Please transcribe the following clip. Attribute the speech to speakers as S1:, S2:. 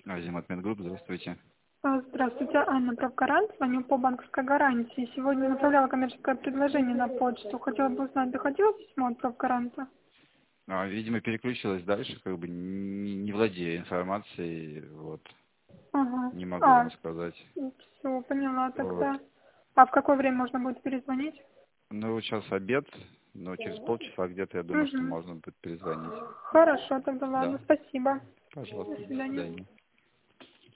S1: Азимат Медгрупп, здравствуйте.
S2: Здравствуйте, Анна Правгарант. Звоню по банковской гарантии. Сегодня направляла коммерческое предложение на почту. Хотела бы узнать, доходило письмо от Правгаранта?
S1: Видимо, переключилась дальше, как бы не владея информацией, вот,
S2: Ага.
S1: не могу вам сказать.
S2: Все, поняла
S1: Вот.
S2: тогда. А в какое время можно будет перезвонить?
S1: Ну, вот сейчас обед, но через полчаса где-то, я думаю, что
S2: Угу.
S1: можно будет перезвонить.
S2: Хорошо, тогда ладно.
S1: Да,
S2: Спасибо. До
S1: пожалуйста, до
S2: свидания.
S1: свидания.